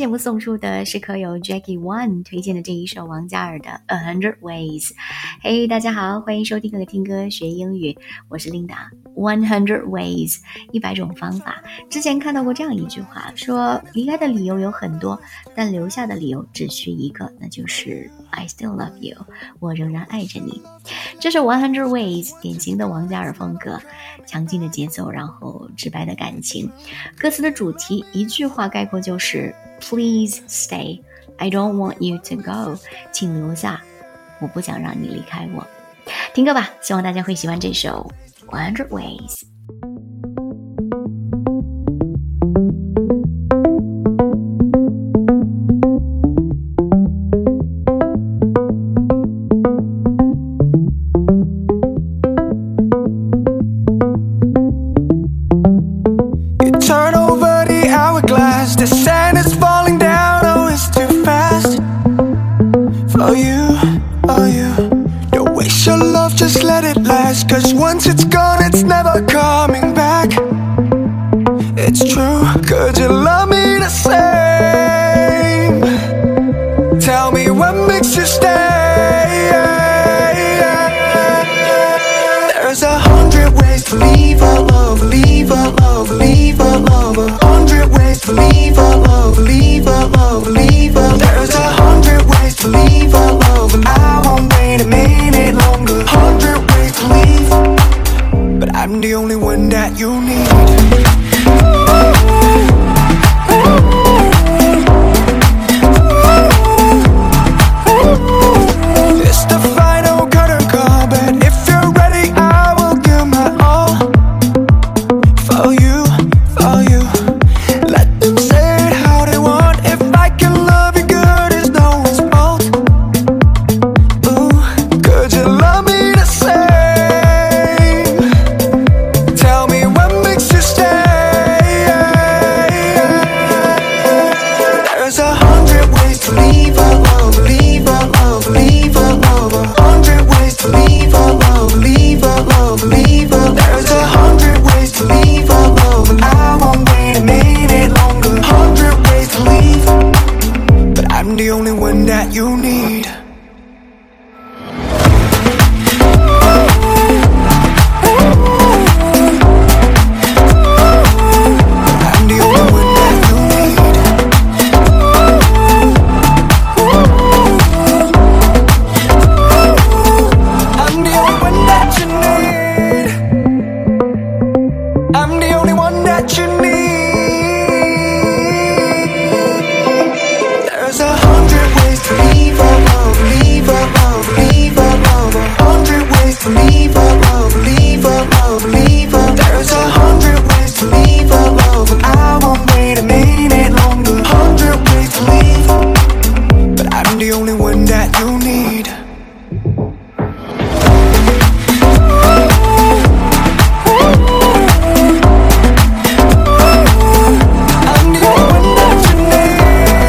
节目送出的是科友 Jackie One 推荐的这一首王嘉尔的 100 Ways。 嘿，大家好，欢迎收听听歌学英语，我是 Linda。100 Ways 100种方法。之前看到过这样一句话，说离开的理由有很多，但留下的理由只需一个，那就是 I still love you， 我仍然爱着你。这是100 Ways 典型的王嘉尔风格，强劲的节奏，然后直白的感情。歌词的主题一句话概括就是 Please stay, I don't want you to go， 请留下，我不想让你離開我。聽歌吧，希望大家會喜歡這首100 Ways。 The sand is falling down, oh it's too fast for you, oh you. Don't waste your love, just let it last, cause once it's gone it's never coming back. It's true, could you love me the same? Tell me what makes you stay. There's 100 ways to leave a love, leave a love, leave a love. 100 ways to leave a love, leave a love, leave a. There's 100 ways to leave a love, and I won't wait a minute longer. 100 ways to leave, but I'm the only one that you need. It's the final curtain call, but if you're ready, I will give my all for you, for you. Let them say it how they want. If I can love you good, it's no one's fault. Ooh, could you love me the same? Tell me what makes you stay. There's 100 ways to leave a love, leave a love, leave a love. 100 ways to leave a love, leave a love, leave a. There's 100 ways to leave a love, and I won't wait a minute longer. 100 ways to leave, but I'm the only one that you need. I'm the only one that you need. I'm the only one that you need. I'm the only one that you need. There's 100 ways to leave a love, leave a love, leave a love. 100 ways to leave a love, leave a love, leave a. There's 100 ways to leave a love, and I won't wait a minute longer. 100 ways to leave, but I'm the only one that you need. I'm the only one that you need.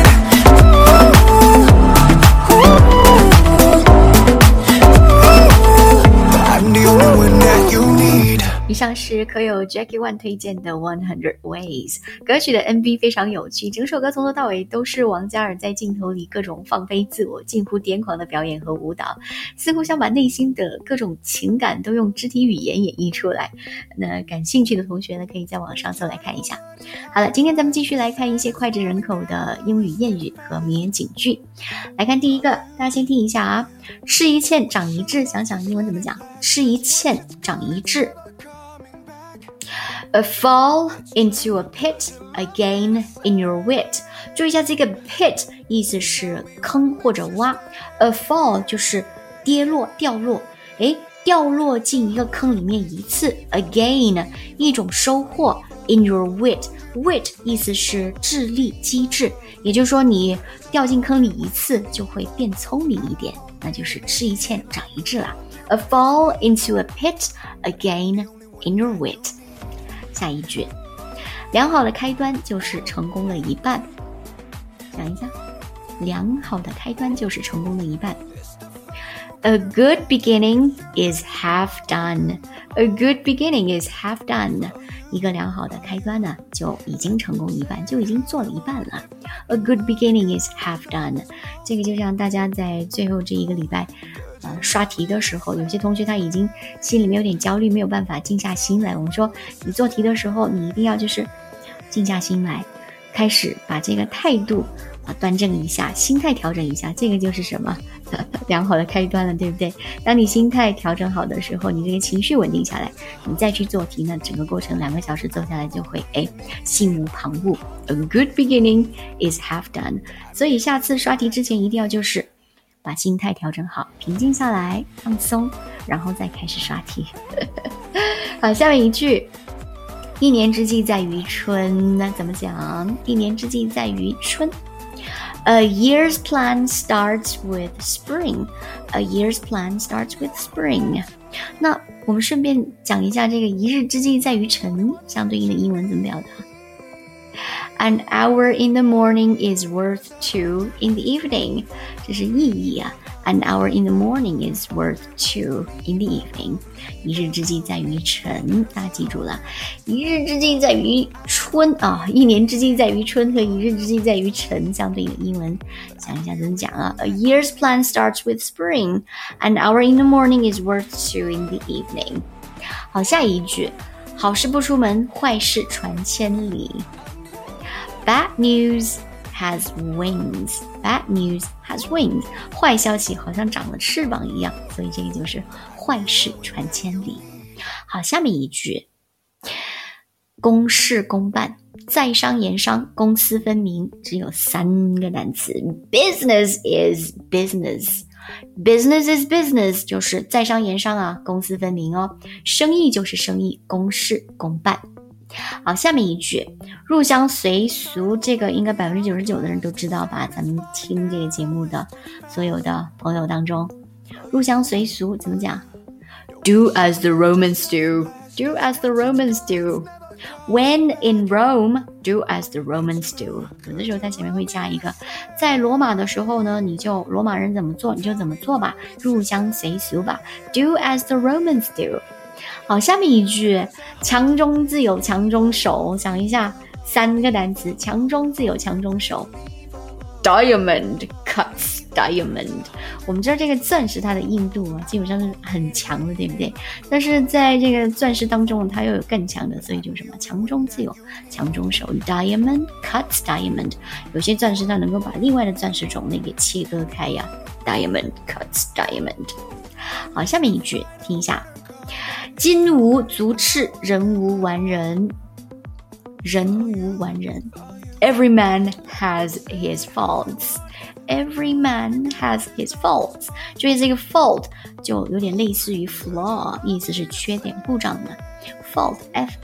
I'm the only one that you need. 以上是可有 Jackie One 推荐的100 Ways。 歌曲的 MV 非常有趣，整首歌从头到尾都是王嘉尔在镜头里各种放飞自我，近乎癫狂的表演和舞蹈，似乎想把内心的各种情感都用肢体语言演绎出来。那感兴趣的同学呢，可以在网上搜来看一下。好了，今天咱们继续来看一些脍炙人口的英语谚语和名言警句。来看第一个，大家先听一下啊，吃一堑长一智，想想英文怎么讲？吃一堑长一智。A fall into a pit, a gain in your wit。 注意一下这个 pit 意思是坑或者洼， a fall 就是跌落掉落，掉落进一个坑里面一次， a gain 一种收获， in your wit， wit 意思是智力机智，也就是说你掉进坑里一次就会变聪明一点，那就是吃一堑长一智啦。 A fall into a pit, a gain in your wit。下一句，良好的开端就是成功的一半。想一下，良好的开端就是成功的一半。A good beginning is half done. A good beginning is half done. 一个良好的开端呢，就已经成功一半，就已经做了一半了。A good beginning is half done. 这个就像大家在最后这一个礼拜刷题的时候，有些同学他已经心里面有点焦虑，没有办法静下心来。我们说你做题的时候，你一定要就是静下心来，开始把这个态度端正一下，心态调整一下，这个就是什么良好的开端了，对不对？当你心态调整好的时候，你这个情绪稳定下来，你再去做题呢，整个过程2个小时做下来就会心无旁骛。A good beginning is half done. 所以下次刷题之前一定要就是把心态调整好，平静下来，放松，然后再开始刷题。好，下面一句，一年之计在于春，那怎么讲？一年之计在于春。A year's plan starts with spring. A year's plan starts with spring. 那我们顺便讲一下这个一日之计在于晨相对应的英文怎么表达。An hour in the morning is worth 2 in the evening. 这是意义啊。An hour in the morning is worth 2 in the evening. 一日之计在于晨，大家记住了。一日之计在于春啊，一年之计在于春和一日之计在于晨相对应的英文，想一下怎么讲啊。A year's plan starts with spring. An hour in the morning is worth 2 in the evening. 好，下一句，好事不出门，坏事传千里。Bad news has wings. Bad news has wings. 坏消息好像长了翅膀一样，所以这个就是坏事传千里。好，下面一句，公事公办，在商言商，公私分明，只有3个单词。Business is business. Business is business 就是在商言商啊，公私分明哦。生意就是生意，公事公办。好，下面一句，入乡随俗，这个应该99%的人都知道吧？咱们听这个节目的所有的朋友当中，入乡随俗怎么讲？ Do as the Romans do. Do as the Romans do. When in Rome, do as the Romans do. 有的时候在前面会加一个，在罗马的时候呢，你就罗马人怎么做你就怎么做吧，入乡随俗吧。Do as the Romans do. 好，下面一句，强中自有强中手，想一下3个单词，强中自有强中手。Diamond cuts diamond. 我们知道这个钻石它的硬度啊，基本上是很强的，对不对？但是在这个钻石当中，它又有更强的，所以就是什么？强中自有强中手。Diamond cuts diamond. 有些钻石它能够把另外的钻石种类给切割开呀。Diamond cuts diamond. 好，下面一句，听一下。金无足赤，人无完人。人无完人。Every man has his faults. Every man has his faults. 所以这个 fault 就有点类似于 flaw， 意思是缺点故障的。Fault,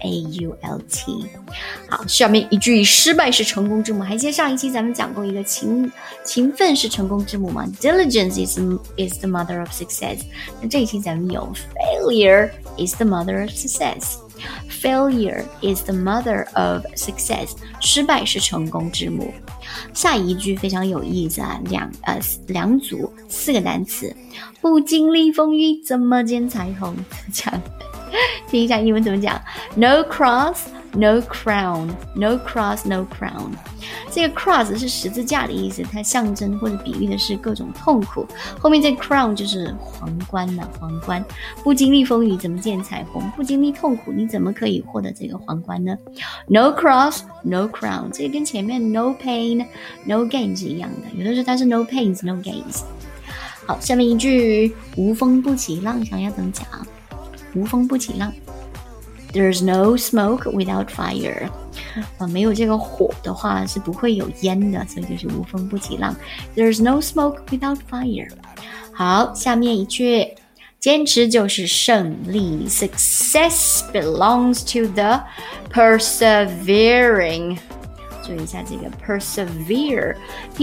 F-A-U-L-T. 好，下面一句，失败是成功之母。还记得上一期咱们讲过一个勤奋是成功之母吗？ Diligence is the mother of success. 那这一期咱们有 Failure is the mother of success. Failure is the mother of success. 失败是成功之母。下一句非常有意思啊，两组4个单词，不经历风雨怎么见彩虹？讲听一下英文怎么讲。 No cross, no crown. No cross, no crown. 这个 cross 是十字架的意思，它象征或者比喻的是各种痛苦。后面这 crown 就是皇冠呢，皇冠。不经历风雨怎么见彩虹？不经历痛苦你怎么可以获得这个皇冠呢？ No cross, no crown. 这跟前面 no pain, no gain 是一样的，有的时候它是 no pains, no gains。 好，下面一句，无风不起浪，想要怎么讲？无风不起浪。 There's no smoke without fire. 没有这个火的话是不会有烟的，所以就是无风不起浪。 There's no smoke without fire. 好，下面一句，坚持就是胜利。 Success belongs to the persevering. 注意一下这个 persevere,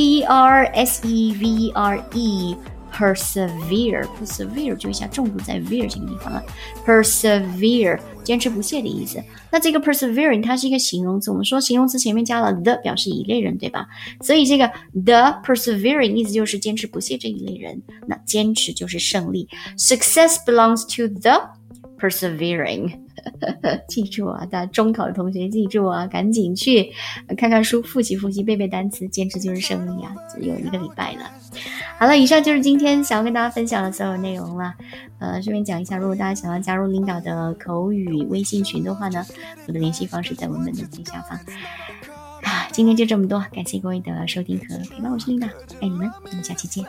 P-E-R-S-E-V-E-R-E. Persevere 注意一下重读在 veer 这个地方了。Persevere 坚持不懈的意思。那这个 persevering 它是一个形容词，我们说形容词前面加了 the 表示一类人，对吧？所以这个 the persevering 意思就是坚持不懈这一类人，那坚持就是胜利。 Success belongs to the persevering 记住啊，大家中考的同学记住啊，赶紧去看看书，复习复习，背背单词，坚持就是胜利啊，只有1个礼拜了。好了，以上就是今天想要跟大家分享的所有内容了。顺便讲一下，如果大家想要加入领导的口语微信群的话呢，我的联系方式在文本的最下方。今天就这么多，感谢各位的收听和陪伴，我是领导，爱你们，我们下期见。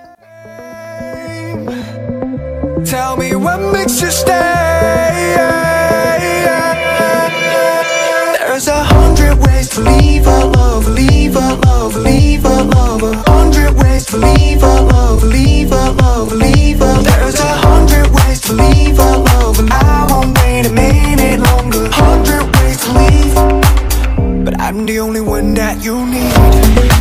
Tell me what makes you stay. There's 100 ways to leave a love, leave a love, leave a love. 100 ways to leave a love, leave a love, leave a. There's 100 ways to leave a love, and I won't wait a minute longer. 100 ways to leave, but I'm the only one that you need.